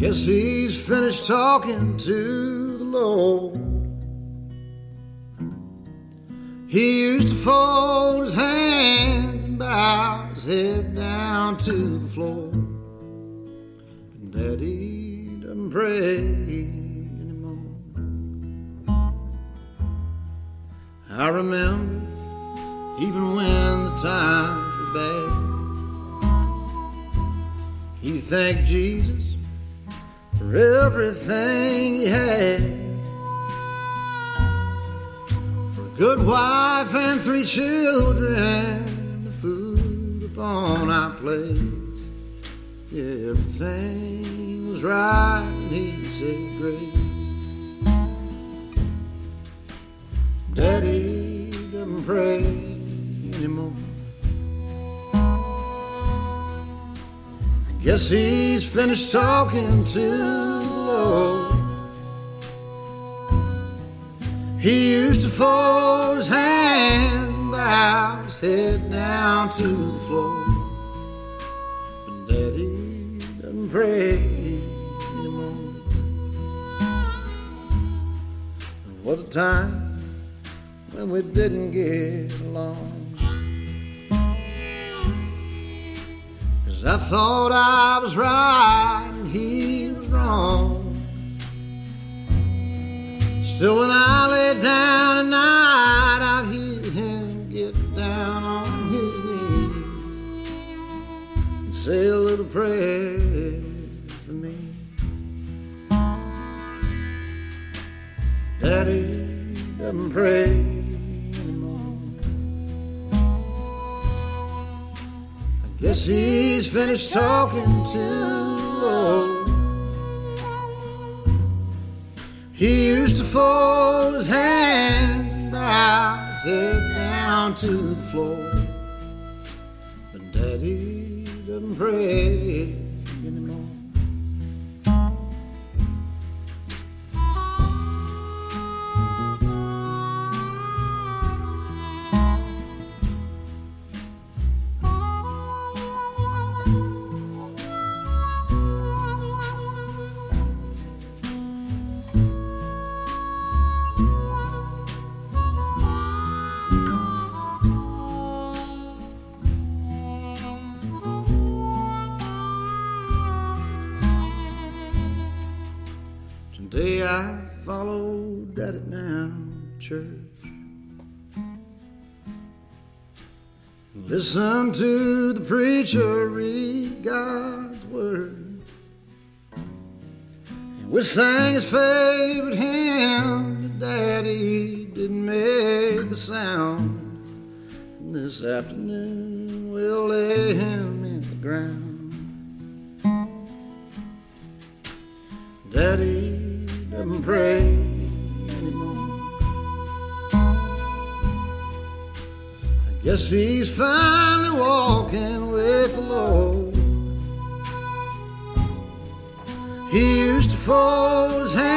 Guess he's finished talking to the Lord. He used to fold his hands and bow his head down to the floor. And Daddy doesn't pray anymore. I remember even when the times were bad, he thanked Jesus for everything he had. Good wife and 3 children, and the food upon our plates. Yeah, everything was right, and he said grace. Daddy doesn't pray anymore. I guess he's finished talking to the Lord. He used to fold his hands and bow his head down to the floor. But Daddy doesn't pray anymore. There was a time when we didn't get along, 'cause I thought I was right and he was wrong. Still, when I lay down at night, I'd hear him get down on his knees and say a little prayer for me. Daddy doesn't pray anymore. I guess he's finished talking to the Lord. He used to fold his hands and bow his head down to the floor. But Daddy doesn't pray anymore. Today I followed Daddy down to church, listen to the preacher read God's word, and we sang his favorite hymn. Daddy didn't make a sound, and this afternoon we'll lay him in the ground. Daddy doesn't pray anymore. I guess he's finally walking with the Lord. He used to fold his hands